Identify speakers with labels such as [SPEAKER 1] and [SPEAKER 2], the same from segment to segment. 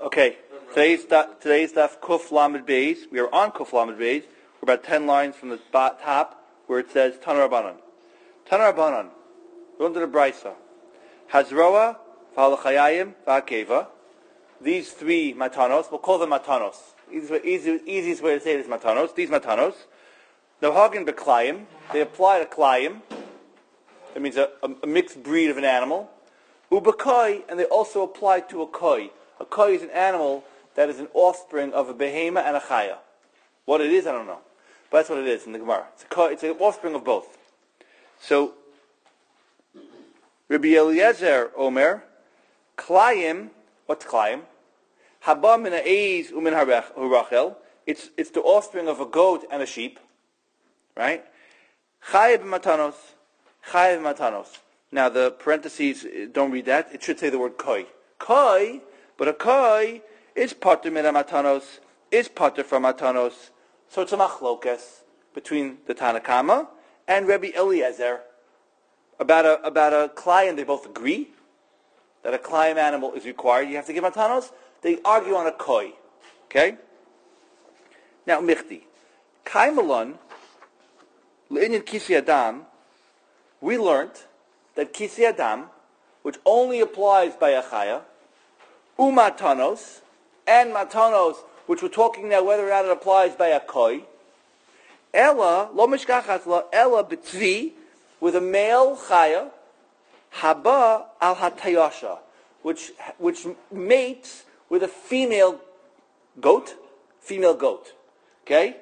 [SPEAKER 1] Okay, today's daf Kuf Lamed Beis. We are on Kuf Lamed Beis. We're about 10 lines from the top where it says Tana Rabbanan. Tana Rabbanan. We're under the Brisa. Hazroa, V'halachayayim, V'hakeva. These three matanos, we'll call them matanos. Easiest way to say it is matanos. These matanos. Nohagin b'klayim. They apply to klayim. That means a mixed breed of an animal. Ubakoi, and they also apply to a koi. A koi is an animal that is an offspring of a behema and a chaya. What it is, I don't know. But that's what it is in the Gemara. It's an offspring of both. So, Rabbi Eliezer Omer, klayim, what's klayim? Haba min ha'ez umin harachel. It's the offspring of a goat and a sheep. Right? Chayev matanos. Chayev matanos. Now the parentheses, don't read that. It should say the word koi. Koi, but a koi is pater min matanos, is pater from matanos. So it's a machlokes between the Tanakama and Rabbi Eliezer about a klayim. They both agree that a klayim animal is required. You have to give matanos. They argue on a koi. Okay? Now, michti. Kaimalon, l'inyan kisi adam, we learned that kisi adam, which only applies by a chaya, umatanos, and matanos, which we're talking now whether or not it applies by a koi, ella, lo mishkachas la, ella b'tzvi, with a male chaya, haba al hatayasha, which mates with a female goat, okay?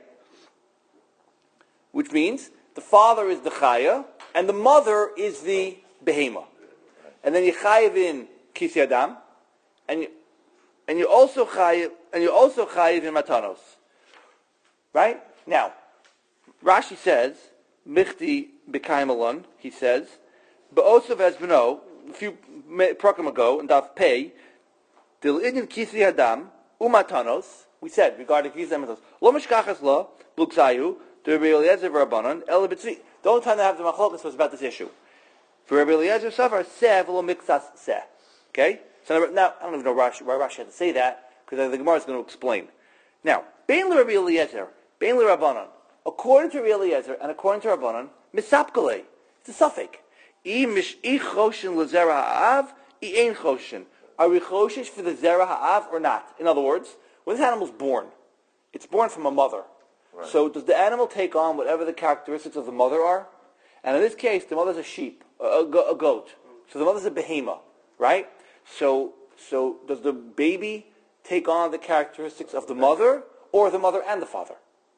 [SPEAKER 1] Which means the father is the chaya and the mother is the behema, and then you chayiv in kisi adam, and you also chayiv in matanos, right? Now, Rashi says michti b'kaimalon. He says ba'osav as beno a few prokem ago in daf pei. Dil idin kisi adam umatanos. We said regarding kisi adam lo mishkachas lo blukzayu to Rabbi Eliezer v'Rabbanan el b'tzvi. The only time they have the machlokas was about this issue. For Rabbi Eliezer suffer seh v'lo mixas seh. Okay. So now I don't even know why Rashi had to say that because the Gemara is going to explain. Now bein Rabbi Eliezer, bein Rabbanan. According to Rabbi Eliezer and according to Rabbanan, misapkale. It's a suffix. I choshin lezera ha'av, I ein choshin. Are we choshish for the zera ha'av or not? In other words, when this animal is born, it's born from a mother. Right. So does the animal take on whatever the characteristics of the mother are? And in this case, the mother's a sheep, a goat. So the mother's a behema, right? So does the baby take on the characteristics of the mother or the mother and the father?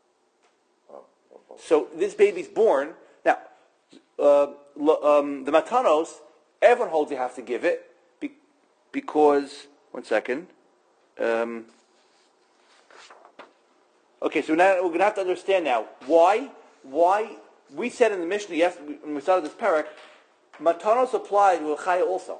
[SPEAKER 1] So this baby's born. Now, the matanos, everyone holds you have to give it because, one second. Okay, so now we're going to have to understand now why we said in the Mishnah, yes, when we started this parak, matanos apply to a chaya also.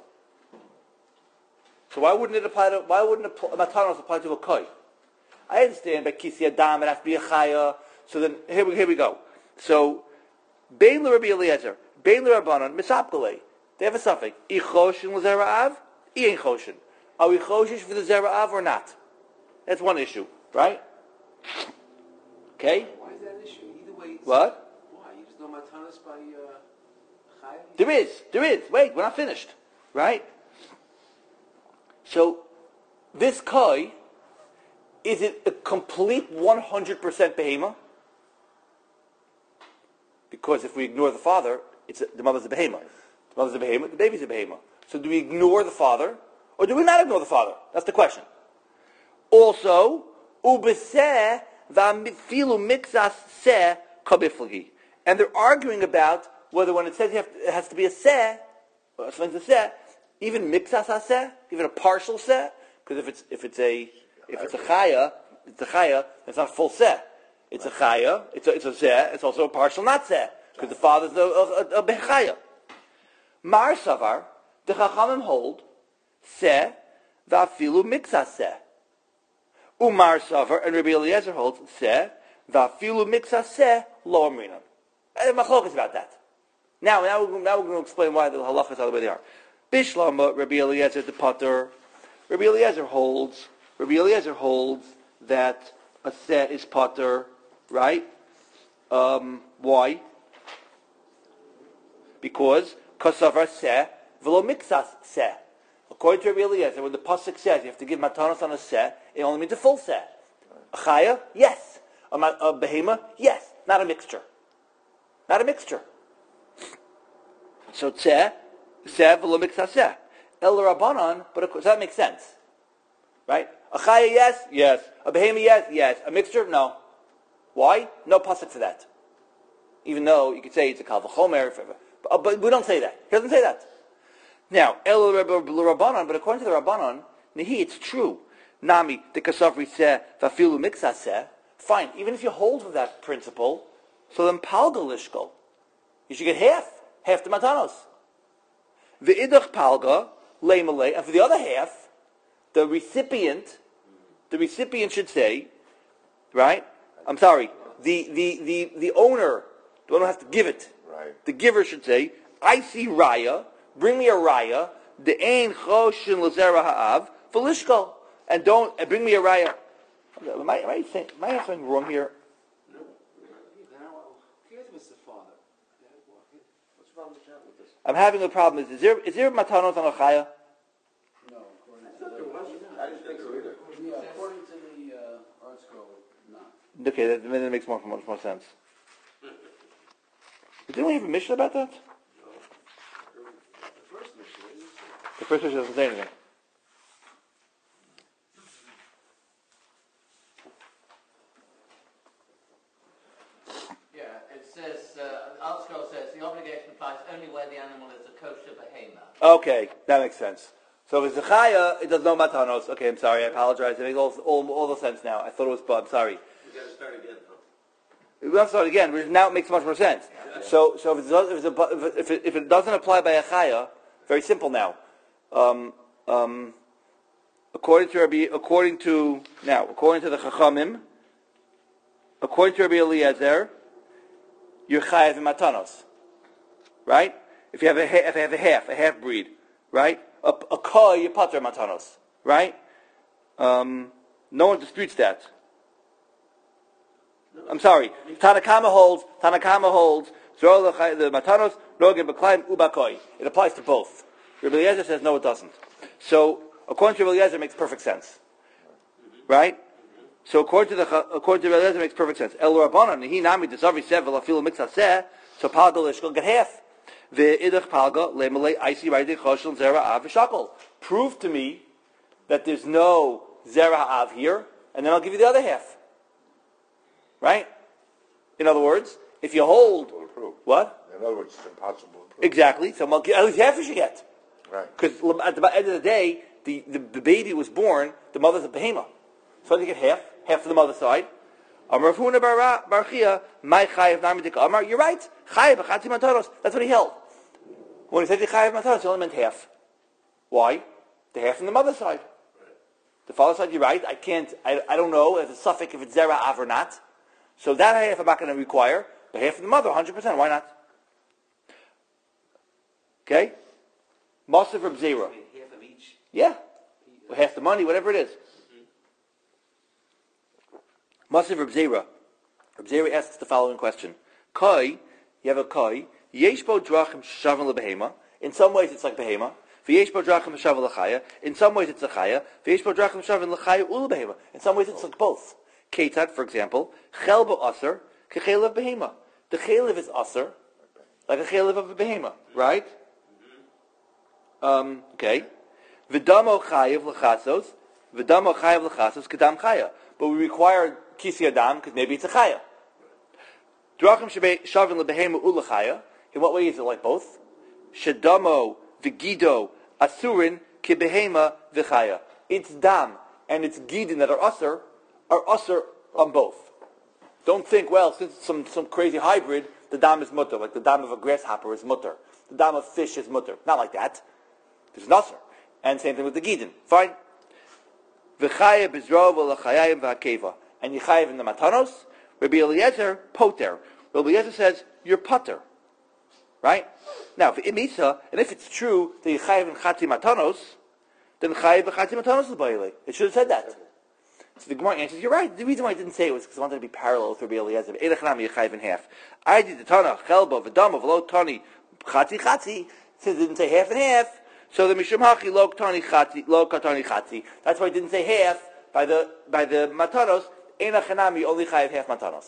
[SPEAKER 1] So why wouldn't matanos apply to a koi? I understand by kisi adam it has to be a chaya. So then here we go. So bein Rabbi Eliezer, bein Rabbanan, misapkale. They have a suffix. I choshin l'zera av, I ein choshin. Are we choshish for the zera av or not? That's one issue, right? Okay.
[SPEAKER 2] Why is that an issue? Either way.
[SPEAKER 1] What?
[SPEAKER 2] Why? You just know matanos by chayim?
[SPEAKER 1] There is. Wait, we're not finished, right? So this koi, is it a complete 100% behema? Because if we ignore the father, the mother's a behema. The mother's a behema, the baby's a behema. So do we ignore the father, or do we not ignore the father? That's the question. Also, ubeseh v'amifilu mixas seh kabiflagi. And they're arguing about whether when it says it has to be a seh, or something's a seh, even mixas seh, even a partial seh, because if it's a chaya, it's not a full seh. It's a chaya, it's a zeh, it's also a partial not zeh, because the father's a bechaya. Mar savar, the chachamim hold, seh, va'afilu mixas seh. Umar savar, and Rabbi Eliezer holds, seh, va'afilu mixas seh, lo amrinan. And the machlok is about that. Now we're going to explain why the halachas are the way they are. Bishlama, Rabbi Eliezer the Pater. Rabbi Eliezer holds Rabbi Eliezer holds that a seh is potter, right? Why? Because kasavar seh v'lo mixas seh. According to Rabbi Eliezer, when the pasuk says you have to give matanos on a seh, it only means a full seh. A chaya, yes. A behema, yes. Not a mixture. Not a mixture. So seh v'lo mixas seh. El Rabbanan, but does that make sense? Right? A chaya, yes, yes. A behema, yes, yes. A mixture, no. Why? No pasuk for that. Even though you could say it's a kal v'chomer, but we don't say that. He doesn't say that. Now, El Rabbanan, but according to the Rabbanan, Nehi, it's true. Nami, the kasavri seh, vafilu mixas seh. Fine, even if you hold with that principle, so then palga lishkol. You should get half the matanos. V'idach palga, leimalei, and for the other half, the recipient should say, right? I'm sorry, the owner, the owner has to give it.
[SPEAKER 3] Right.
[SPEAKER 1] The giver should say, I see raya, bring me a raya, the ein choshin l'zera ha'av, v'lishkol, and bring me a raya. Am I have something wrong here?
[SPEAKER 2] No. Who cares if it's the father?
[SPEAKER 3] What's wrong with this?
[SPEAKER 1] I'm having a problem. Is there matanos on a chaya?
[SPEAKER 2] No,
[SPEAKER 3] I didn't think so either.
[SPEAKER 2] yeah, according to the art scroll, not.
[SPEAKER 1] Okay, that makes much more sense. Didn't we have a mission about that?
[SPEAKER 2] The first mission is
[SPEAKER 1] The first mission doesn't say anything.
[SPEAKER 4] Yeah, it says, Art Scroll says, the obligation applies only where the animal is a kosher behemoth.
[SPEAKER 1] Okay, that makes sense. So if it's a chaya, it does no matanos. Okay, I'm sorry, I apologize. It makes all the sense now. I thought it was, but I'm sorry.
[SPEAKER 3] We got to start again.
[SPEAKER 1] We don't start again, but now it makes much more sense. So if it doesn't apply by a chaya, very simple now. According to the Chachamim, according to Rabbi Eliezer, you're chayav in matanos, right? If you have a half breed, right? A koi, you pater matanos, right? No one disputes that. I'm sorry. Tanakama holds the matanos rogin b'klayim ubakoi. It applies to both. Rabbi Eliezer says no, it doesn't. So according to Rabbi Eliezer, it makes perfect sense, right? So according to Rabbi Eliezer, it makes perfect sense. El Rabbanan he nami desavi sevel afilu mixaseh. So palga lishkol get half. The idach palga lemalei isi raydi choshel zera av v'shakol. Prove to me that there's no zera av here, and then I'll give you the other half. Right? In other words, if you hold what?
[SPEAKER 3] In other words, it's impossible to prove.
[SPEAKER 1] Exactly. So at least half you should get.
[SPEAKER 3] Right.
[SPEAKER 1] Because at the end of the day, the baby was born, the mother's a behema. So you get half for the mother's side. Amar Rav Huna bar Chia, my chayiv namidik Amar. You're right. Chayiv b'chati matanos. That's what he held. When he said the chayiv matanos, he only meant half. Why? The half from the mother's side. The father's side, you're right. I don't know if it's a suffix, if it's zera av or not. So that half I'm not going to require. The half from the mother, 100%. Why not? Okay? Masav Reb Zera.
[SPEAKER 4] Half of each.
[SPEAKER 1] Yeah. Or half the money, whatever it is. Masav Reb Zera. Reb Zera asks the following question. Koi, you have a koi, yesh bo drachim shavim lebehema. In some ways it's like behema. V'yesh bo drachim shavim lechaya. In some ways it's a chaya. V'yesh bo drachim shavim lechaya ul behema. In some ways it's like both. Ketat, for example, chel bo aser, kechelev behema. The chelev is aser, like a chelev of a behema, right? Okay. V'damo chayev l'chasos, v'damo chayev l'chasos kedam chaya. But we require kisi adam because maybe it's a chaya. Drachim shavin lebehema ulachaya. In what way is it like both? Shedamo v'gido asurin kibehema v'chaya. It's dam and it's gidin that are usher on both. Don't think, well, since it's some crazy hybrid, the dam is mutter, like the dam of a grasshopper is mutter. The dam of fish is mutter. Not like that. There's an usher. And same thing with the gidin. Fine. V'chaya b'zrov v'lachayayim v'hakeva. And you chayev in the matanos. Rabbi Eliezer, poter. Rabbi Eliezer says, you're putter. Right? Now, if it's true that you chayev in chati matanos, then chayev b'chati matanos l'bayile. It should have said that. So the Gemara answers, you're right. The reason why I didn't say it was because I wanted to be parallel to Rabbi Eliezer. Eilach Nami Yechayiv in half. I did the Tana, Chelba, V'dama, V'lo Tani, Chatzi. Since it didn't say half and half, so the Mishum Hachi Lo Tani Chatzi, Lo Katani Chatzi. That's why I didn't say half by the Matanos. Eilach Nami only Chayiv half Matanos.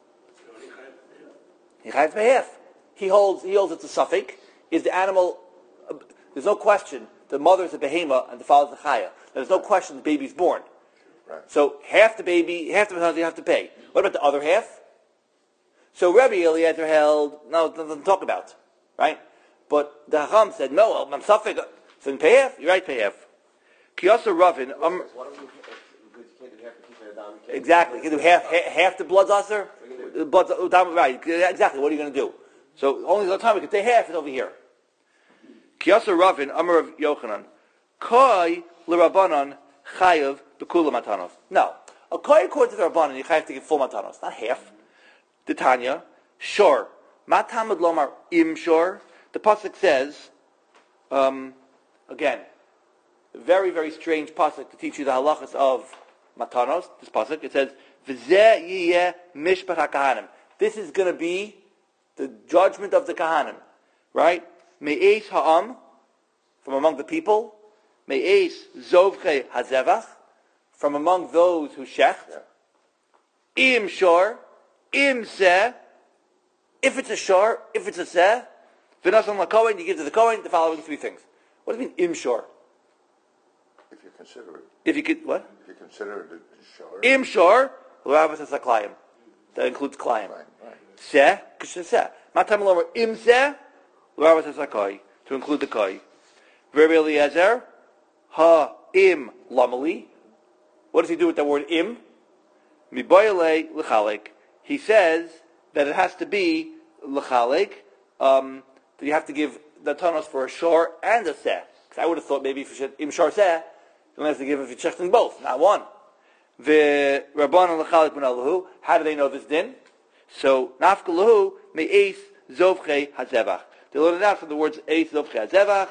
[SPEAKER 1] He chayiv by half. He holds it's a suffix. Is the animal? There's no question. The mother is a behema and the father is a chaya. There's no question the baby's born.
[SPEAKER 3] Right.
[SPEAKER 1] So half the matanos you have to pay. What about the other half? So Rabbi Eliezer held nothing to talk about, right? But the Hacham said no. I'm suffix. So you pay half. You're right. Pay half. Kiyasa Ravin.
[SPEAKER 3] Why don't you can't do half the Kisei Adam?
[SPEAKER 1] Exactly. You can do half the blood's usher. Blood's right. Exactly. What are you going to do? So only the time we can say half is over here. Kiyasa Ravin, Amar of Yochanan, Koi l'Rabbanan chayav b'kula matanos. No, a koi according to the Rabbanan, you have to give full matanos, not half. The Tanya, sure. Matamad lomar im sure. The pasuk says, again, very very strange pasuk to teach you the halachas of matanos. This pasuk it says, V'zeh yiyeh mishpat hakahanim. This is going to be the judgment of the kahanim, right? Me'eis ha'am, from among the people. Me'eis zovchei hazevach, from among those who shecht. Im shor, im seh, if it's a shor, if it's a seh, v'nasan l'kohen, you give to the kohen the following three things. What does it mean, im shor?
[SPEAKER 3] If you consider it.
[SPEAKER 1] If you could, what?
[SPEAKER 3] If you consider it a shor.
[SPEAKER 1] Im shor, l'ravas es ha'klayim. That includes klayim.
[SPEAKER 3] Right.
[SPEAKER 1] Seh, k'she seh. Matam l'omer im seh, l'ravas es ha'koi, to include the koi. Rabbi Eliezer, ha-im lamali. What does he do with the word im? Miboyle l'chalek. He says that it has to be l'chalek, that you have to give the tanos for a shor and a seh. Because I would have thought maybe if you should im shor seh, you have to give if you're checking both, not one. The Rabban l'chalek ben alahu. How do they know this din? So nafka lahu me'eis zovchei hazevach. They learn it out from the words eis zovchei hazevach,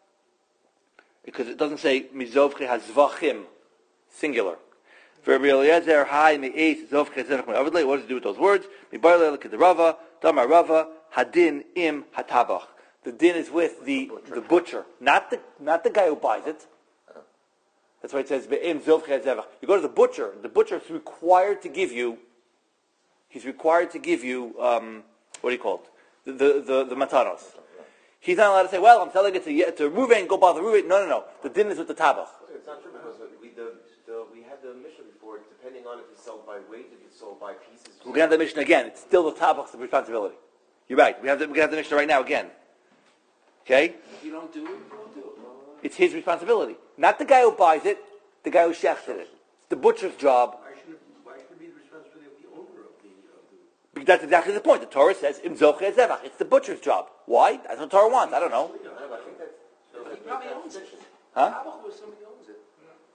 [SPEAKER 1] because it doesn't say mizovchei hazvachim, singular. Rabbi Eliezer, hi me'eis zovchei hazevach me'avadlei. What does it do with those words? Mi'barle l'kedarava, damar rava, hadin im hatabach. The din is with the butcher, not the guy who buys it. That's why it says be'im zovchei hazevach. You go to the butcher is required to give you. He's required to give you what do you call it? The matanos. He's not allowed to say, well, I'm selling it to Reuven, go bother Reuven. No. The din is with the tabach.
[SPEAKER 5] It's not true because we had the Mishnah before, depending on if it's sold by weight, if it's sold by pieces.
[SPEAKER 1] We're going to have the Mishnah again. It's still the tabach's responsibility. You're right. We're going to have the Mishnah right now again. Okay?
[SPEAKER 2] If you don't do it, you don't do it.
[SPEAKER 1] It's his responsibility. Not the guy who buys it, the guy who shechted it. It's the butcher's job.
[SPEAKER 2] Why should it be the responsibility of the owner of the...
[SPEAKER 1] Because that's exactly the point. The Torah says, Im zochei zevach. It's the butcher's job. Why? That's what Torah wants. I don't know.
[SPEAKER 5] I think that's...
[SPEAKER 2] He probably owns it.
[SPEAKER 1] Huh?
[SPEAKER 2] How about somebody owns it?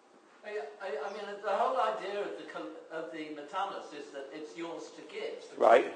[SPEAKER 4] I mean, the whole idea of the matanos is that it's yours to give.
[SPEAKER 1] Right.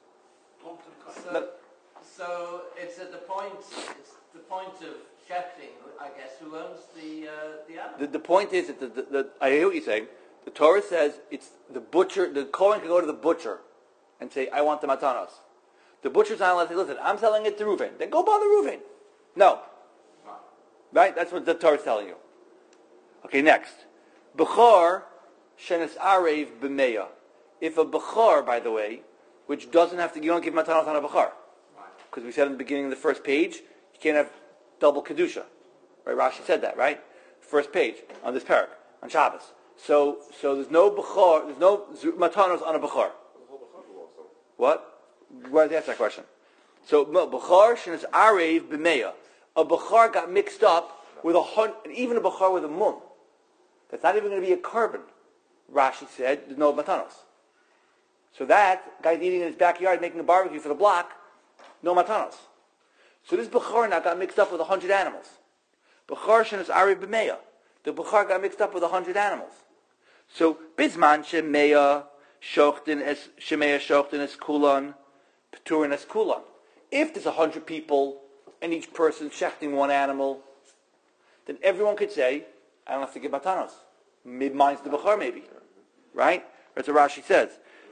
[SPEAKER 4] So it's at the point of shechting, I guess, who owns the animal.
[SPEAKER 1] The point is that I hear what you're saying. The Torah says it's the butcher. The Kohen can go to the butcher and say, "I want the matanos." The butcher's not allowed to say, "Listen, I'm selling it to Reuven." Then go bother Reuven. No, right? That's what the Torah is telling you. Okay, next, bechor shenes arev b'meya. If a bechor, by the way, which doesn't have to, you don't give matanos on a bechor, because we said in the beginning of the first page, you can't have double kedusha. Right? Rashi said that, right? First page on this parak on Shabbos. So there's no bechor, there's no matanos on a bechor. What? Why did you ask that question? So bechor shenes arev b'meya. A bechor got mixed up with even a bechor with a mum. That's not even going to be a carbon. Rashi said there's no matanos. So that guy's eating in his backyard, making a barbecue for the block, no matanos. So this bechor now got mixed up with 100 animals. Bechor shenes arev b'meya. The bechor got mixed up with 100 animals. So bisman shemeya shochtin es kulan, peturin es kulan. If there's 100 people and each person shechting one animal, then everyone could say, I don't have to give matanos. Mine's the bechor maybe. right? That's what Rashi says.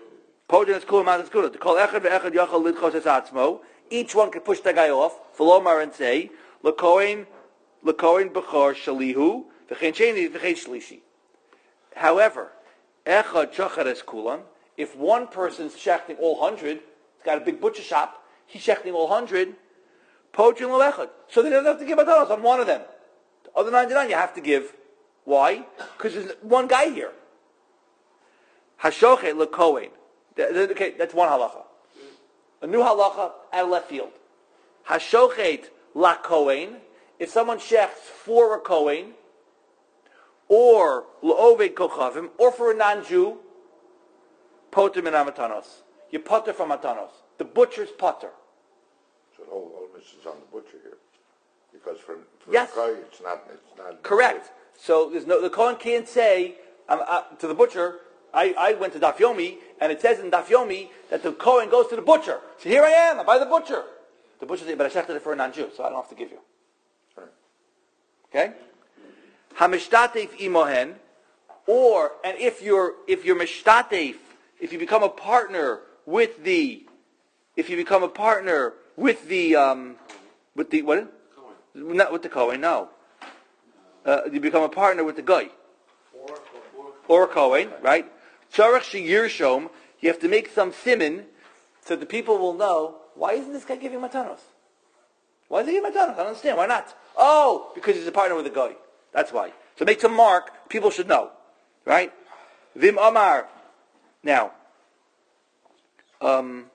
[SPEAKER 1] Each one can push the guy off, Volomar, and say, L'kohen b'chor shalihu, v'chein sheni, v'chein shlishi. However, echad shachares kulan, if one person's shechting all 100, he's got a big butcher shop, he's shechting all 100, pojin l'echad. So they don't have to give matanos on one of them. The other 99 you have to give. Why? Because there's one guy here. Hashochet l'kohen. Okay, that's one halacha. A new halacha out of left field. Hashochet la kohen. If someone shechts for a kohen, or l'oved kochavim, or for a non-Jew, poter min matanos. You potter from matanos. The butcher's potter.
[SPEAKER 3] So the whole onus is on the butcher here, because for
[SPEAKER 1] Yes.
[SPEAKER 3] the guy, it's not.
[SPEAKER 1] Correct. So the kohen can't say to the butcher, I went to Daf Yomi, and it says in Daf Yomi that the kohen goes to the butcher. So here I am, I'm by the butcher. The butcher says, but I shechted it for a non-Jew, so I don't have to give you.
[SPEAKER 3] Right.
[SPEAKER 1] Okay? Hamishtateif imohen, and if you're mishtateif, if you become a partner with the what? Not with the kohen, no. You become a partner with the guy. Or a kohen, right? Tzarech sheyirshom, you have to make some siman, so the people will know, why isn't this guy giving matanos? Why is he giving matanos? I don't understand. Why not? Oh, because he's a partner with the guy. That's why. So make some mark, people should know. Right? Vim Amar. Now, the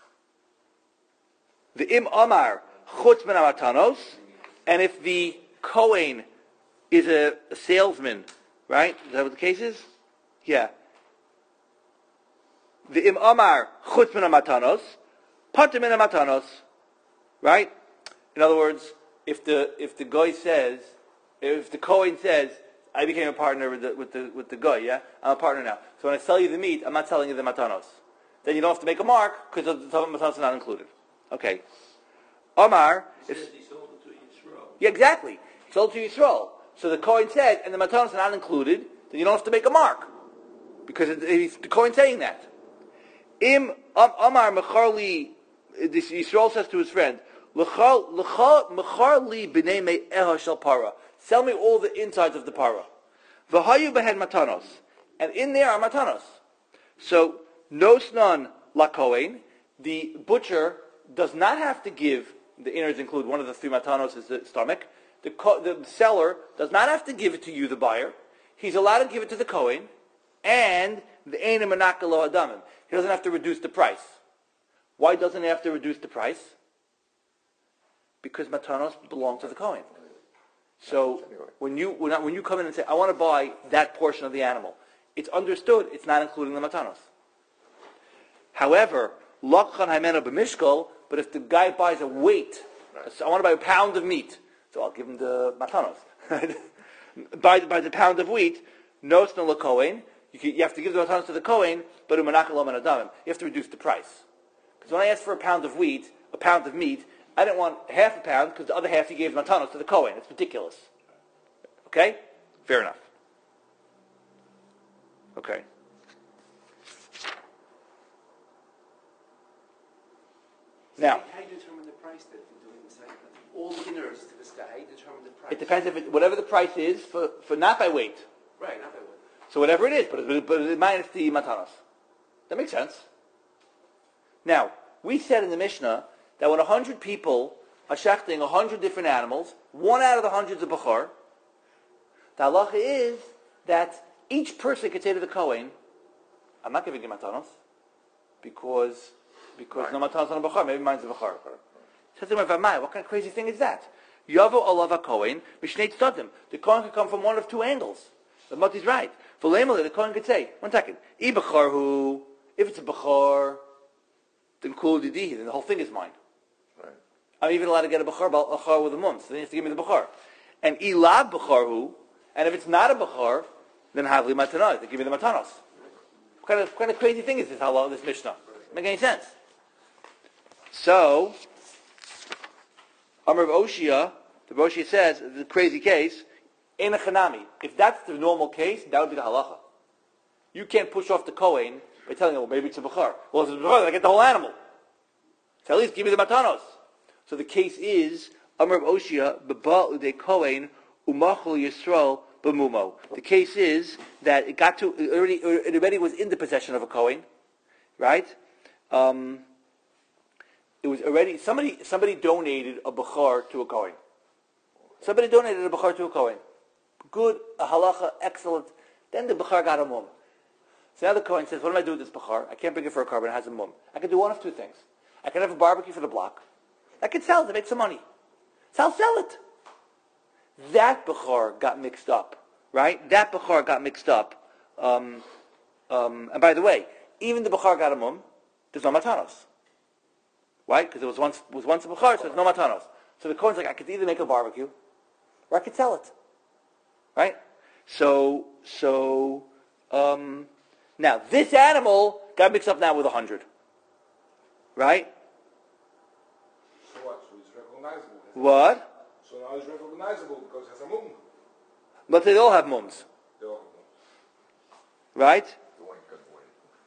[SPEAKER 1] Im Amar, chutz min matanos, and if the kohen is a salesman, right? Is that what the case is? Yeah. The Im Amar chutz min matanos, pater min matanos, right? In other words, if the kohen says, I became a partner with the guy, yeah? I'm a partner now. So when I sell you the meat, I'm not selling you the matanos. Then you don't have to make a mark because the matanos are not included. Okay. Amar.
[SPEAKER 2] He sold it to Yisrael.
[SPEAKER 1] Yeah, exactly. He sold it to Yisrael. So the kohen said, and the matanos are not included, then you don't have to make a mark. Because the kohen saying that. Amar Mecharli, Yisrael says to his friend, Mecharli b'nei me'eha shel para. Sell me all the insides of the para. V'hayu b'hen matanos. And in there are matanos. So, nosnan la kohen, the butcher does not have to give, the innards include one of the three matanos is the stomach. The seller does not have to give it to you, the buyer. He's allowed to give it to the kohen, and the eina menaka lo adamim. He doesn't have to reduce the price. Why doesn't he have to reduce the price? Because matanos belong to the kohen. So when you come in and say, I want to buy that portion of the animal, it's understood it's not including the matanos. However, lakchan haimena b'mishkol, but if the guy buys a weight, so I want to buy a pound of meat, so I'll give him the matanos. Buy the pound of wheat, nosna l'kohen, you have to give the matanos to the kohen, but u'manaka lo menadamim. You have to reduce the price. Because when I asked for a pound of meat, I didn't want half a pound because the other half he gave matanos to the kohen. It's ridiculous. Okay? Fair enough. Okay. Now,
[SPEAKER 2] How do you determine the price that you're doing inside? All the innards to this guy, how do you determine the price?
[SPEAKER 1] it depends whatever the price is for not by weight.
[SPEAKER 2] Right, not by what.
[SPEAKER 1] So whatever it is, but minus the matanos. That makes sense. Now, we said in the Mishnah that when 100 people are shechting 100 different animals, one out of the 100 is a bachar. The halacha is that each person could say to the kohen, I'm not giving you matanos because no matanos on a bachar, maybe mine's a bachar. Says to him, what kind of crazy thing is that? Yavo olav kohen mishnei tzadim. The kohen could come from one of two angles. The Mati's right. For the kohen could say, 1 second, I bachar hu, if it's a bachar, then kul didihi, then the whole thing is mine.
[SPEAKER 3] Right.
[SPEAKER 1] I'm even allowed to get a bachar with a mum, so then he has to give me the bachar. And ilab bachar hu, and if it's not a bachar, then havli matanos, they give me the matanos. What kind of crazy thing is this? How long this Mishnah? Doesn't make any sense. So, Amar of Oshia, the Oshia says, the crazy case, in a chanami. If that's the normal case, that would be the halacha. You can't push off the Kohen by telling him, well, maybe it's a Bechar. Well, if it's a Bechar, then I get the whole animal. So at least give me the matanos. So the case is, Amar Oshia, Beba Ude Kohen, Umachol Yisrael, Bemumo. The case is that it already was in the possession of a Kohen, right? It was already, somebody donated a Bechar to a Kohen. Somebody donated a Bechar to a Kohen. Good, a halacha, excellent. Then the Bechar got a mum. So now the Kohen says, what do I do with this Bechar? I can't bring it for a carbon, it has a mum. I can do one of two things. I can have a barbecue for the block. I can sell it to make some money. So I'll sell it. That Bechar got mixed up, right? That Bechar got mixed up. And by the way, even the Bechar got a mum, there's no matanos. Right? Because it was once a Bechar, so there's no matanos. So the Kohen's like, I could either make a barbecue, or I could sell it. Right? So now this animal got mixed up now with 100. Right?
[SPEAKER 3] So what? So it's recognizable.
[SPEAKER 1] What?
[SPEAKER 3] So now it's recognizable because it has a mum.
[SPEAKER 1] But they all have mums.
[SPEAKER 3] They all have mums.
[SPEAKER 1] Right?
[SPEAKER 3] The one can win.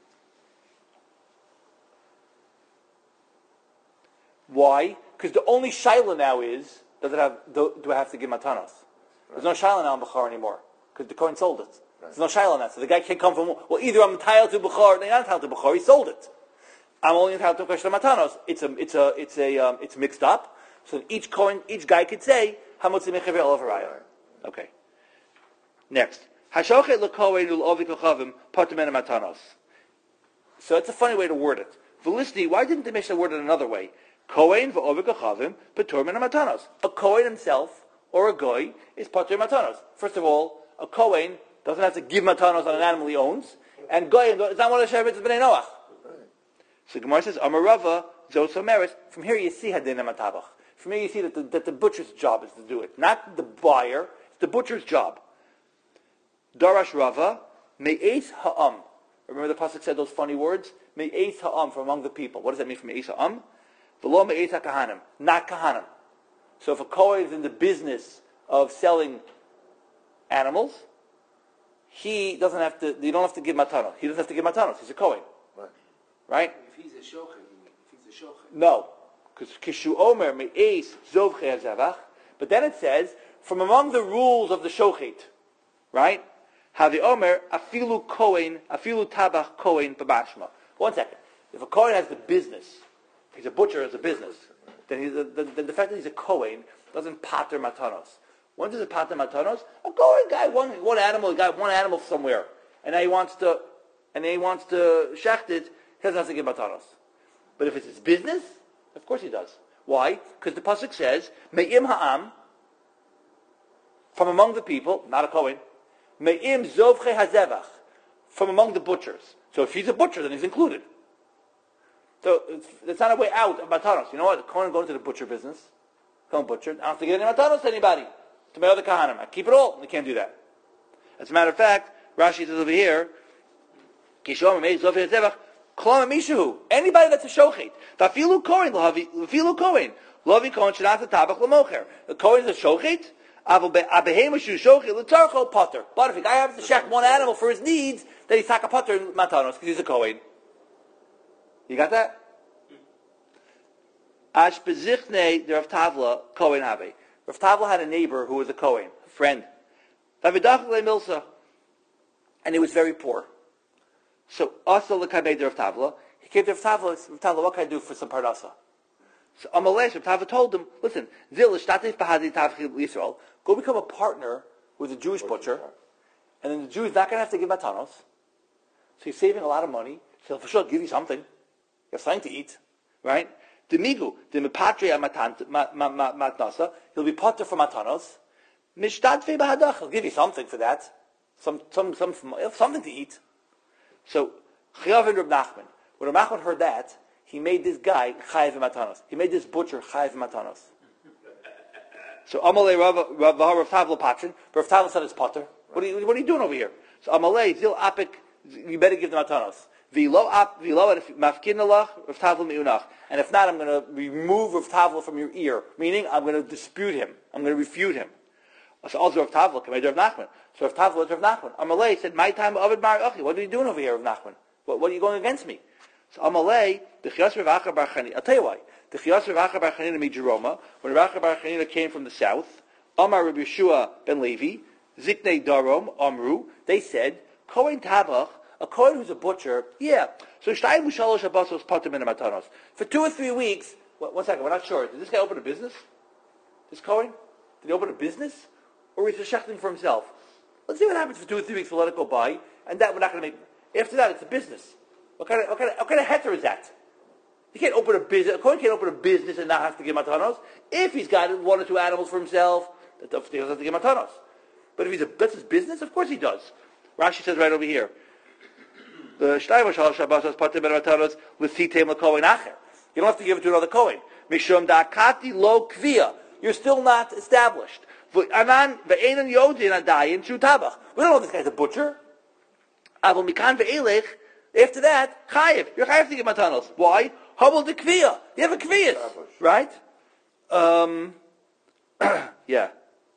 [SPEAKER 1] Why? Because the only shaila now is, do I have to give matanos? There's no shaila now on Bechar anymore. Because the Kohen sold it. There's no shaila on that. So the guy can't come from, well, either I'm entitled to Bechar, or I'm not entitled to Bechar, he sold it. I'm only entitled to a question of matanos. It's mixed up. So each guy could say, Hamotzi Mechaver Olav Haraya. Okay. Next. Hashochet l'kohen ul'ovi kochavim patamena matanos. So it's a funny way to word it. Velisni, why didn't the Mishnah word it another way? Kohen v'ovi kochavim patur mena matanos. A Kohen himself, or a goy, is patur matanos. First of all, a Kohen doesn't have to give matanos on an animal he owns, and goy is not one of the Shevet B'nai Noach. So Gemara says, Amarava, Zosa Meris. From here you see Hadina Matabach. From here you see that the butcher's job is to do it. Not the buyer, it's the butcher's job. Darash Rava, Me'ez Ha'am. Remember the Pasuk said those funny words? Me'ez Ha'am, from among the people. What does that mean from Me'ez Ha'am? V'lo Me'ez HaKahanim. Not Kahanim. So if a Kohen is in the business of selling animals, you don't have to give matanos. He doesn't have to give matanos. He's a Kohen. Right?
[SPEAKER 2] If he's a shochet,
[SPEAKER 1] No, because kishu omer me'es zovche hazavach. But then it says from among the rules of the shochet, right? Havi omer afilu kohen afilu tabach kohen babashma. 1 second. If a kohen has the business, he's a butcher has a business. Then the fact that he's a kohen doesn't pater matanos. When does it pater matanos? A kohen guy, one animal somewhere, and he wants to shecht it. He doesn't have to give matanos. But if it's his business, of course he does. Why? Because the pasuk says, Me'im ha'am, from among the people, not a Kohen, Me'im zovche hazevach, from among the butchers. So if he's a butcher, then he's included. So it's not a way out of matanos. You know what? The Kohen going to the butcher business, Kohen butcher, I don't have to give any matanos to anybody, to my other kahanim. I keep it all. They can't do that. As a matter of fact, Rashi says over here, Kishom Me'im zovche hazevach, anybody that's a shochet. Vafilu Kohen, Lavi Kohen shenata tabach l'mocher. The Kohen is a shochet. Abehema shu shochet l'tarcho potter. But if a guy happens to shecht one animal for his needs, then he's taka potter in matanos because he's a Kohen. You got that? Ash bezichne the Rav Tavla Kohen habe. Rav Tavla had a neighbor who was a Kohen, a friend. Vavidach le milsa, and he was very poor. So also the Kabed Rav Tavla, he came to Rav Tavla, what can I do for some parnasa? So Amalesh, Rav Tavla told him, listen, go become a partner with a Jewish butcher, and then the Jew is not going to have to give matanos, so he's saving a lot of money, so he'll for sure give you something. You have something to eat, right? Demigu, demipatria matnasa, he'll be potter for matanos, mishtadfe bahadach, he'll give you something for that, something to eat. So, Chayav and Reb Nachman, when Reb Nachman heard that, he made this guy chayav matanos. He made this butcher chayav matanos. So Amalei Rav Tavla Patrin, Rav Tavla said it's potter. What are you doing over here? So Amalei Zil Apik, you better give the matanos. V'lo mafkin alach Rav Tavla miunach. And if not, I'm going to remove Rav Tavla from your ear. Meaning, I'm going to dispute him. I'm going to refute him. So also Rav Tavla, came Rav Nachman. So Rav Tavla was Rav Nachman. Amalei said, my time Ovid Mar Achi. What are you doing over here, Rav Nachman? What are you going against me? So Amalei, the Chiyas Rav Acha Bar Chanina. I'll tell you why. The Chiyas Rav Acha Bar Chanina made Jeroma. When Rav Acha Bar Chanina came from the south, Amar Rabbi Yeshua ben Levi, Ziknei Darom, Amru, they said, Kohen Tabach, a Kohen who's a butcher, yeah. So Shtayim Ushalosh Abasos Patim in Matanos. For 2 or 3 weeks, one second, we're not sure. Did this guy open a business? This Kohen? Did he open a business? Or is he shechting for himself? Let's see what happens for 2 or 3 weeks. We'll let it go by, and that we're not going to make. After that, it's a business. What kind of heter is that? You can't open a business. A Kohen can't open a business and not have to give matanos. If he's got 1 or 2 animals for himself, he doesn't have to give matanos. But if that's his business, of course he does. Rashi says right over here. The Shtayim Shal Shabbos Patim Ben Matanos L'Sitem LaKohen Acher. You don't have to give it to another Kohen. Mishum Da'akati Lo Kvia. You're still not established. Anan Ve'enan Yodin Adayin Shu Tabach. We don't know if this guy's a butcher. Avol Mikan Ve'elech. After that, Chayiv. You're Chayiv to give matanos. Why? Hubble the Kvia. You have a Kviyas. Right? Yeah.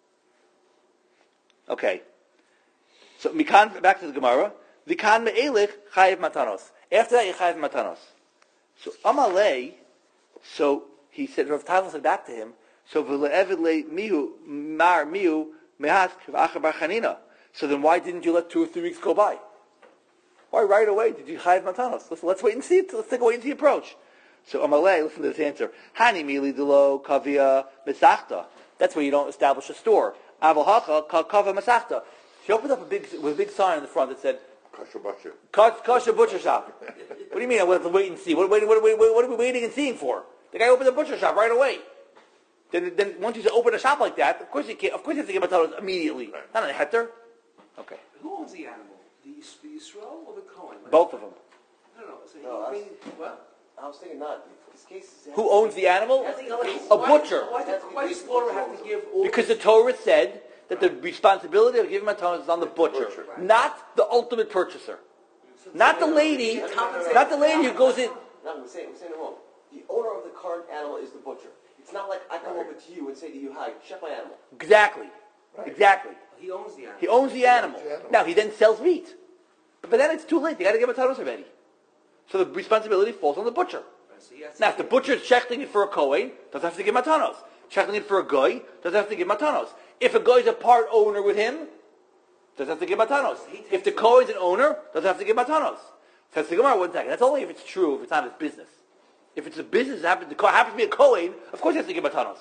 [SPEAKER 1] Okay. So Mikan, back to the Gemara. Vikan Me'elech Chayiv Matanos. After that, you Chayiv Matanos. So Amalei, so he said, Rav Tavla said back to him, so V'le'evid mihu mar mihu mehask v'acher bar Chanina. So then why didn't you let 2 or 3 weeks go by? Why right away did you Chayiv Matanos? Let's wait and see. Let's take a wait and see approach. So Amalei, listen to this answer. Hani mili delo kavia mesachta. That's where you don't establish a store. Aval hacha kava mesachta. She opened up with a big sign in the front that said,
[SPEAKER 3] Kosher butcher.
[SPEAKER 1] Kosher butcher shop. What do you mean I have to wait and see? What are we waiting and seeing for? The guy opened a butcher shop right away. Then once you open a shop like that, of course you can't. Of course you have to give matanos immediately. Not a heter. Okay.
[SPEAKER 2] Who owns the animal? The Yisrael or the Kohen?
[SPEAKER 1] Both of them.
[SPEAKER 2] No. So
[SPEAKER 5] what? I was thinking not. This case is
[SPEAKER 1] Who owns the animal? A butcher.
[SPEAKER 2] Why does Torah have to give all?
[SPEAKER 1] Because the Torah said that the responsibility of giving matanos is on the butcher, not the ultimate purchaser, not the lady, not the lady who goes in.
[SPEAKER 5] No, I'm saying it wrong. The owner of the current animal is the butcher. It's not like I come over to you and say to you, "Hi, check my animal."
[SPEAKER 1] Exactly. Exactly.
[SPEAKER 2] He owns the animal.
[SPEAKER 1] He owns the animal. Now he then sells meat, but then it's too late. They got to give matanos already. So the responsibility falls on the butcher. Now, if the butcher is checking it for a Kohen, doesn't have to give matanos. Checking it for a guy, doesn't have to give matanos. If a guy is a part owner with him, doesn't have to give matanos. If the Kohen is an owner, doesn't have to give matanos. Says the Gemara, 1 second. That's only if it's true, if it's not his business. If it's a business, happens to be a Kohen, of course he has to give matanos.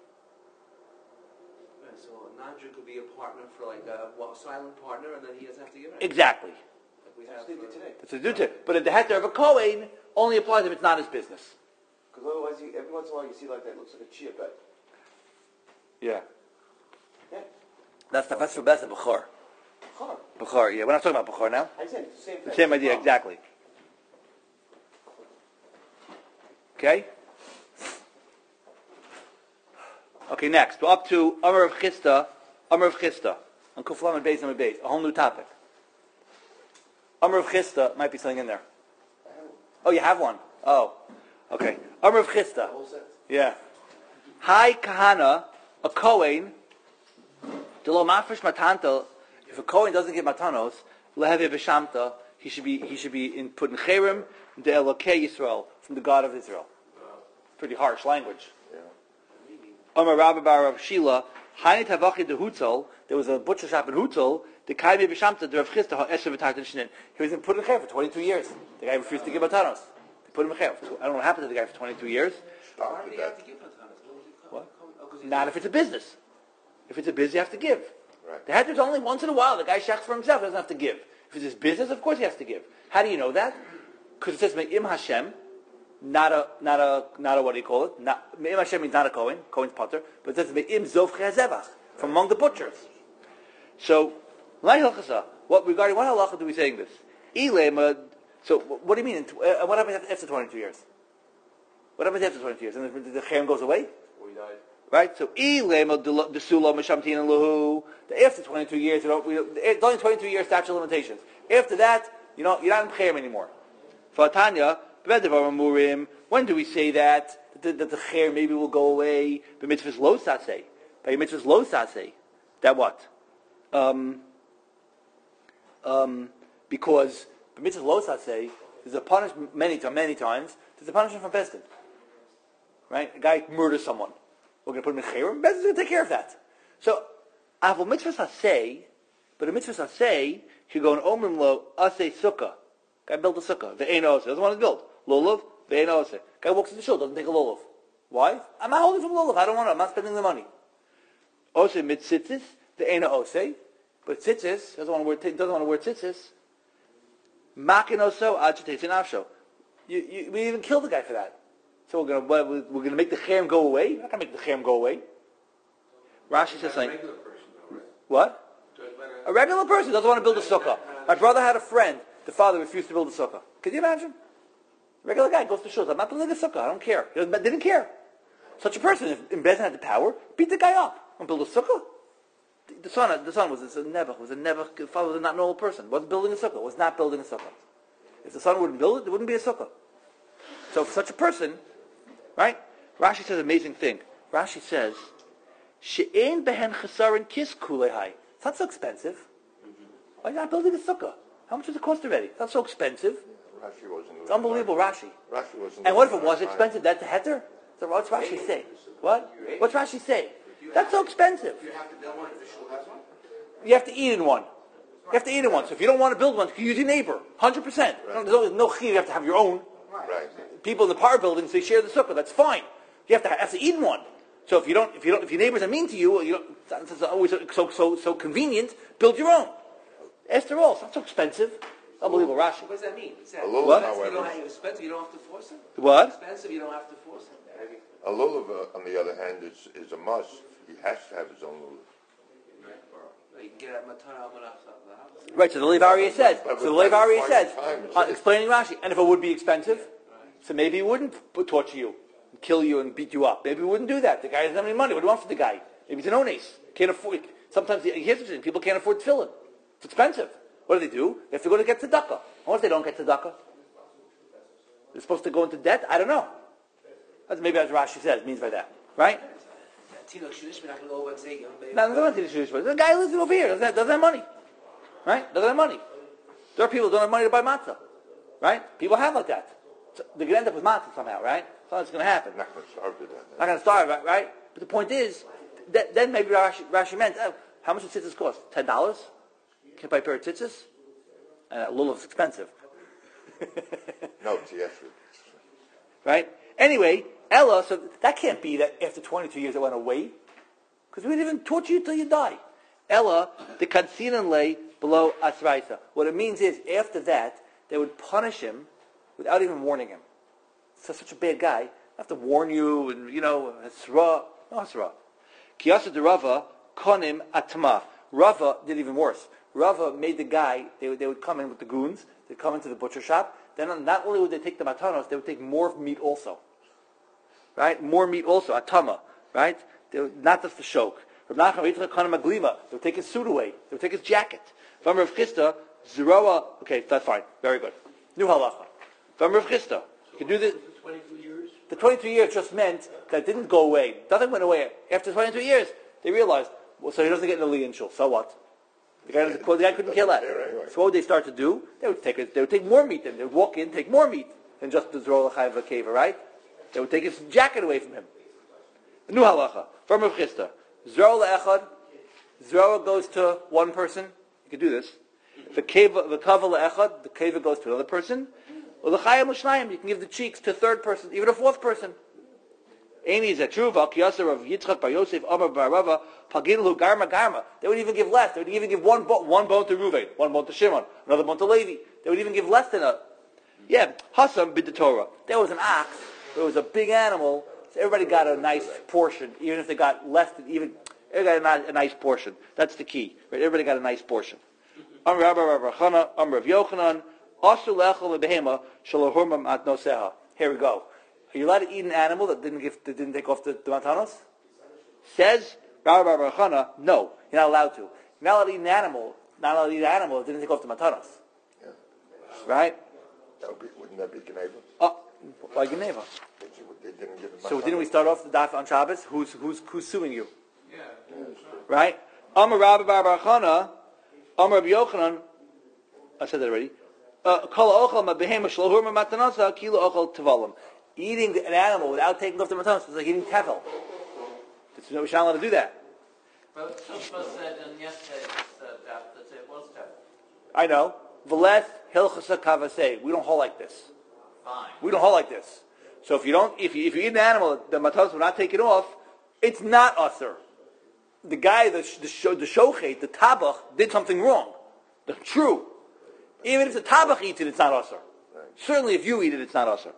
[SPEAKER 2] So a non-Jew could be a partner for like a silent partner, and then he doesn't have to give it.
[SPEAKER 1] Exactly.
[SPEAKER 2] Like we have
[SPEAKER 5] today.
[SPEAKER 1] That's what they do today. But the heter of a Kohen only applies if it's not his business.
[SPEAKER 5] Because otherwise, every once in a while, you see like that looks like a chia pet.
[SPEAKER 1] Yeah.
[SPEAKER 5] Yeah.
[SPEAKER 1] That's the Bechor. Bechor, yeah. We're not talking about Bechor now.
[SPEAKER 5] I said it's the same thing.
[SPEAKER 1] Same idea, exactly. Okay? Okay, next. We're up to Amar of Chista. On Kuflam and Beis and Beis. A whole new topic. Amar of Chista. Might be something in there. Oh, you have one? Oh. Okay. Amar of Chista. Yeah. Hi Kahana, a Kohen, Delo Mafresh Matanta, if a Kohen doesn't give Matanos, Lehevi B'Shamta, he should be put in Cherem, the Elokei Yisrael, from the God of Israel. Pretty harsh language. Amar Rabba Bar Rav Shila, Haini Tavachi de Hutzel, there was a butcher shop in Hutzel, the Kaimi B'Shamta, the Rav Chista, Esher V'Tartan Shinin. He was put in Cherem for 22 years. The guy refused to give Matanos. They put him in Cherem. I don't know what happened to the guy for 22 years.
[SPEAKER 2] Why do you have to give matanos?
[SPEAKER 1] What? Not if it's a business. If it's a business, you have to give.
[SPEAKER 3] Right.
[SPEAKER 1] The heter's only once in a while. The guy shechs for himself, doesn't have to give. If it's his business, of course he has to give. How do you know that? Because it says Me'im Hashem, not a what do you call it? Me'im Hashem means not a Kohen, Kohen's potter, but it says Me'im Zov Chezevach, from among the butchers. So, regarding what halacha do we saying this? So what do you mean? What happens after 22 years? What happens after 22 years? And the cherem goes away?
[SPEAKER 5] Or he died.
[SPEAKER 1] Right? So, after 22 years, it's only 22 years statute of limitations. After that, you're not in cherem anymore. For Tanya, when do we say that the cherem maybe will go away? By mitzvahs lo saseh. By mitzvahs lo saseh. That what? Because b'mitzvah lo say there's a punishment many times. There's a punishment from Besdin. Right? A guy murders someone. We're going to put him in chayrim. Besdin's going to take care of that. So, avol mitzvah say, but a mitzvah say should go in omrim lo asay sukkah. Guy built a sukkah. Ve'ein oseh. Doesn't want to build. Lulav. Ve'ein oseh. Guy walks in the shul. Doesn't take a lulav. Why? I'm not holding from lulav. I don't want it. I'm not spending the money. Oseh mitzitzis. Ve'ein oseh. But tzitzis doesn't want to wear tzitzis. Makin oso agitates nafsho. We even killed the guy for that. So we're going to make the cherem go away. We're not going to make the cherem go away. Rashi says something. What? A regular person doesn't want to build a sukkah. My brother had a friend. The father refused to build a sukkah. Could you imagine? A regular guy goes to shul. I'm not building a sukkah. I don't care. He didn't care. Such a person, if Bezin had the power, beat the guy up and build a sukkah. The son was a nebuch. The father was not a normal person. Wasn't building a sukkah. Was not building a sukkah. If the son wouldn't build it, there wouldn't be a sukkah. So for such a person, right? Rashi says an amazing thing. Rashi says, "She'ein behen chesarin kis kulehai." It's not so expensive. Why are you not building a sukkah? How much does it cost already? It's not so expensive.
[SPEAKER 3] Rashi wasn't.
[SPEAKER 1] It's unbelievable, Rashi.
[SPEAKER 3] Rashi wasn't.
[SPEAKER 1] And what if it was expensive? That's a heter? So what's Rashi say? What? What's Rashi say? That's so expensive.
[SPEAKER 2] You have to build one if the shul has one?
[SPEAKER 1] You have to eat in one. You have to eat in one. So if you don't want to build one, you can use your neighbor. 100%. There's no chiyuv. You have to have your own.
[SPEAKER 3] Right.
[SPEAKER 1] People in the power buildings, they share the sukkah. That's fine. You have to eat in one. So if your neighbors are mean to you, it's always so convenient. Build your own. After all, it's not so expensive. Unbelievable, Rashi.
[SPEAKER 2] What does that mean?
[SPEAKER 3] A lulav,
[SPEAKER 1] What?
[SPEAKER 2] Expensive, you don't have to force it?
[SPEAKER 1] What?
[SPEAKER 2] Expensive, you don't have to force it?
[SPEAKER 3] A lulav, on the other hand, is a must. He has to have his own lulav.
[SPEAKER 2] Or you can get it at Matana al-Manach of the house.
[SPEAKER 1] Right. So the Lev Aryeh says.
[SPEAKER 3] But
[SPEAKER 1] So the Lev Aryeh says,
[SPEAKER 3] time,
[SPEAKER 1] explaining Rashi. And if it would be expensive, so maybe he wouldn't torture you, and kill you, and beat you up. Maybe he wouldn't do that. The guy doesn't have any money. What do you want for the guy? Maybe he's an ones. Can't afford. Sometimes here's the thing: people can't afford tefillin. It's expensive. What do? They have to go to get tzedakah. What if they don't get tzedakah? They're supposed to go into debt? I don't know. That's maybe as Rashi says, means by that. Right?
[SPEAKER 2] Tino Shunish, we're not going to go over and say,
[SPEAKER 1] No, there's no Tino Shunish. The guy lives over here. Doesn't have money. Right? Doesn't have money. There are people who don't have money to buy matzah. Right? People have like that. So they're going to end up with matzah somehow, right? That's going to happen.
[SPEAKER 3] Not going to starve to death.
[SPEAKER 1] Not going to starve, right? But the point is, then maybe Rashi meant, how much does tzitzis cost? $10? Can you buy a pair of tzitzis? And a lulav's expensive.
[SPEAKER 3] No, TS.
[SPEAKER 1] Right? Anyway, Ella, so that can't be that after 22 years it went away. Because we didn't even torture you till you die. Ella, the kansinan lay below asraisa. What it means is, after that, they would punish him without even warning him. So such a bad guy. I have to warn you, and hasra. No hasra. Kiyasa de Rava, konim atma. Rava did even worse. Rava made the guy, they would come in with the goons, they'd come into the butcher shop, then not only would they take the matanos, they would take more meat also. Right? More meat also, atama. Right? Not just the shok. Rav Nachman, they would take his suit away, they would take his jacket. From Rav Chisda, Zeroa, okay, that's fine, very good. New halacha. From Rav Chisda, you can do this.
[SPEAKER 2] 22 years?
[SPEAKER 1] The 22 years just meant that it didn't go away. Nothing went away. After 22 years, they realized, well, so he doesn't get an aliyah shul. So what? The guy couldn't kill that. So what would they start to do? They would take more meat than they would walk in, take more meat than just the Zrola Chayv Akeva, right? They would take his jacket away from him. New halacha from Rav Chisda. Zrola Echad. Zrola goes to one person. You can do this. The kava echad, the kava goes to another person. Or the chayim l'shnayim, you can give the cheeks to a third person, even a fourth person. Eini is a true v'al of Yitzchak bar Yosef Amar bar Rava Paginu garma. They would even give less. They would even give one bone to Reuven, one bone to Shimon, another bone to Levi. They would even give less than Hasam bid the Torah. There was an ox. There was a big animal. So everybody got a nice portion, even if they got less than even. Everybody got a nice portion. That's the key. Right? Everybody got a nice portion. Amr Rav Chana, Amr Rav Yochanan, Asu lechel lebehema shalahurmam at noseha. Here we go. Are you allowed to eat an animal that didn't take off the matanos? Says Rav Chana, no, you're not allowed to. You're not allowed to eat an animal. Not allowed to eat an animal that didn't take off the matanos.
[SPEAKER 3] Yeah.
[SPEAKER 1] Right?
[SPEAKER 3] Wouldn't that be Geneva?
[SPEAKER 1] Oh, why Geneva?
[SPEAKER 3] They didn't give him
[SPEAKER 1] So didn't we start off the daf on Shabbos? Who's suing you? Yeah. Right? Amar Rabbi Bar Bar Chana, Amar Rabbi Yochanan, I said that already. Eating an animal without taking off the matanos is like eating tevel. We're not allowed to do that.
[SPEAKER 4] But Tosfos said in yesterday's draft that it was tevel.
[SPEAKER 1] I know. V'leth hilchasa kavasei. We don't hold like this.
[SPEAKER 4] Fine.
[SPEAKER 1] We don't hold like this. So if you eat an animal, the matanos will not take it off. It's not usher. The guy, the shochet, the tabach, did something wrong. True. Even if the tabach eats it, it's not usher. Certainly, if you eat it, it's not usher.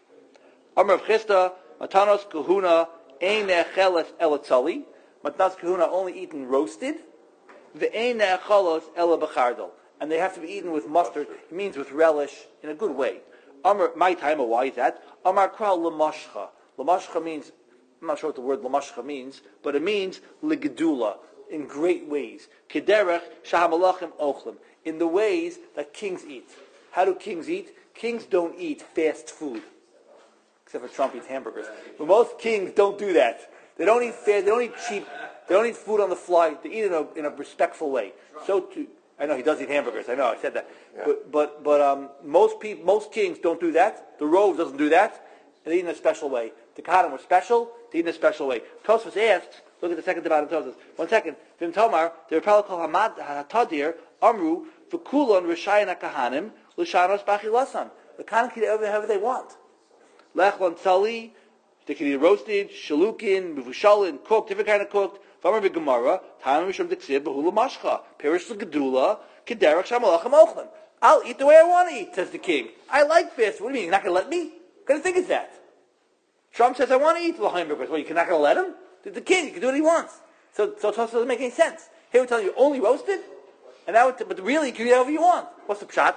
[SPEAKER 1] Amar Chisda, matanos kahuna ein necheles elatzali. Matanos kahuna only eaten roasted. Ve'ein nechelos ela b'chardal, and they have to be eaten with mustard. It means with relish in a good way. Amar, my time, why is that? Amar kral lamashcha. Lamashcha means, I'm not sure what the word lamashcha means, but it means ligedula, in great ways. Kederech shahamalachim ochlim, in the ways that kings eat. How do kings eat? Kings don't eat fast food. Except for Trump eats hamburgers. But most kings don't do that. They don't eat fast, they don't eat cheap, they don't eat food on the fly, they eat it in a respectful way. So too, I know he does eat hamburgers, I know, I said that. Yeah. But most kings don't do that. The Rove doesn't do that. And they eat in a special way. The Kahanim were special, they eat in a special way. Tosfos asked, look at the second debate in Tosfos. 1 second. Vim Tomar, they were probably called Hamad HaTadir, Amru, V'kulon Rishayin HaKahanim, L'shanos Bachilasan. The Kahanim can eat whatever they want. Lechlon Tzali, they can eat roasted, shalukin, mivushalin, cooked, different kind of cooked. V'amar v'gemara, Tamim Mishum Diksib, Behula Mashcha, Perish L'Gedula, Kederach Shamalachim Ochlin. I'll eat the way I want to eat, says the king. I like fast. What do you mean, you're not going to let me? What kind of thing is that? Trump says, I want to eat the hamburgers. Well, you're not going to let him? The king, he can do what he wants. So Tosfos doesn't make any sense. Here we're telling you, only roasted? And but really, you can eat whatever you want. What's the pshat?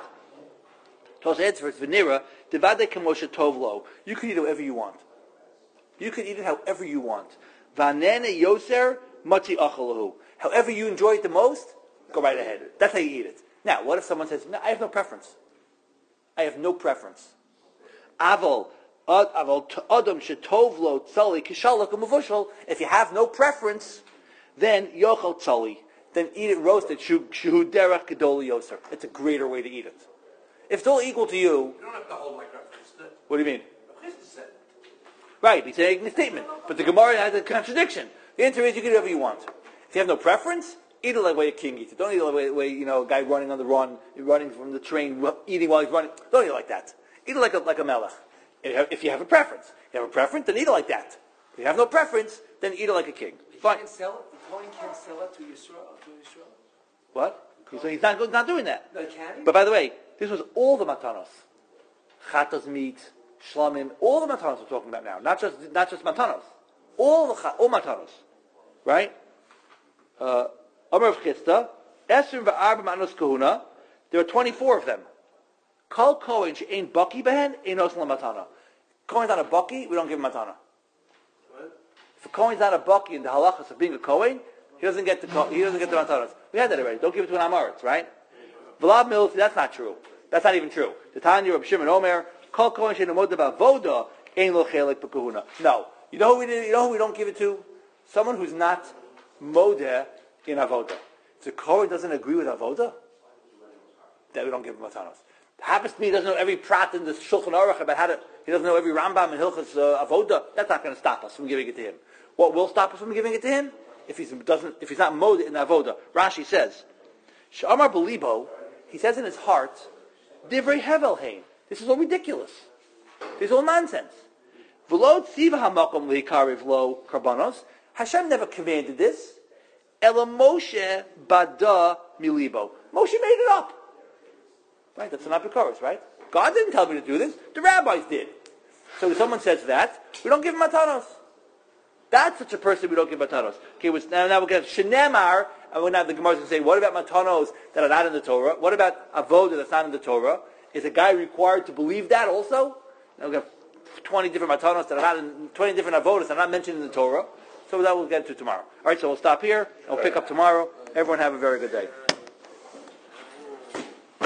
[SPEAKER 1] Tosfos answers, V'nira, Devadei Kamosha Tovlo. You can eat it however you want. You can eat it however you want. V'anene Yoser, Mati Achalahu. However you enjoy it the most, go right ahead. That's how you eat it. Now, what if someone says, no, I have no preference. I have no preference. Aval Adam Shetovlo Tzali Kishalak Umuvushal. If you have no preference, then Yochel Tzali. Then eat it roasted. Shuhu Derech Gedoli Yoser. It's a greater way to eat it. If it's all equal to you...
[SPEAKER 2] You don't have to hold my preference.
[SPEAKER 1] What do you mean?
[SPEAKER 2] Said.
[SPEAKER 1] Right, he's making a statement. But the Gemara has a contradiction. The answer is you can do whatever you want. If you have no preference, eat it like the way a king eats it. Don't eat it like the way a guy running on the run, running from the train, eating while he's running. Don't eat it like that. Eat it like a melech. If you have a preference. If you have a preference, then eat it like that. If you have no preference, then eat it like a king. Fine.
[SPEAKER 2] Can't sell it? The Kohen can't sell it to Yisrael?
[SPEAKER 1] What? So he's not doing that.
[SPEAKER 2] No, can he?
[SPEAKER 1] But by the way, this was all the matanos. Chatas meat, shlamim, all the matanos we're talking about now. Not just matanos. All matanos. Right? Amar of Chisda, Esrim v'arba matanos kahuna, there are 24 of them. Kol Kohen she'ein baki behen, ein oslam matana. Kohen's not a baki, we don't give him matana. What? If a Kohen's not a baki in the halachas of being a Kohen, he doesn't get the matanas. We had that already. Don't give it to an Amoritz, right? Vlad Mills, that's not true. That's not even true. The Tanya of Shimon Omer, Kol Kohen she'ein amod b'avoda, ein lo chelek b'kahuna. No. You know who we don't give it to? Someone who's not modeh in avoda. If the Kohen doesn't agree with avoda, then we don't give him matanos. Happens to me, he doesn't know every prat in the Shulchan Aruch about he doesn't know every Rambam and Hilchas Avoda. That's not going to stop us from giving it to him. What will stop us from giving it to him? If he's not modeh in avoda. Rashi says, Sh'amar belibo, he says in his heart, Divrei Hevel Hein. This is all ridiculous. This is all nonsense. V'lo tziva hamakom li'ikariv lo karbanos. Hashem never commanded this. Ela Moshe bada milibo. Moshe made it up. Right, that's an apikoros, right? God didn't tell me to do this. The rabbis did. So if someone says that, we don't give him matanos. That's such a person we don't give matanos. Okay, now we're going to have shenemar, and we're going to have the Gemara say, what about matanos that are not in the Torah? What about avodah that's not in the Torah? Is a guy required to believe that also? Now we're going to have 20 different matanos that are not in, 20 different avodas that are not mentioned in the Torah. So that we'll get to tomorrow. All right, so we'll stop here, and we'll pick up tomorrow. Everyone have a very good day.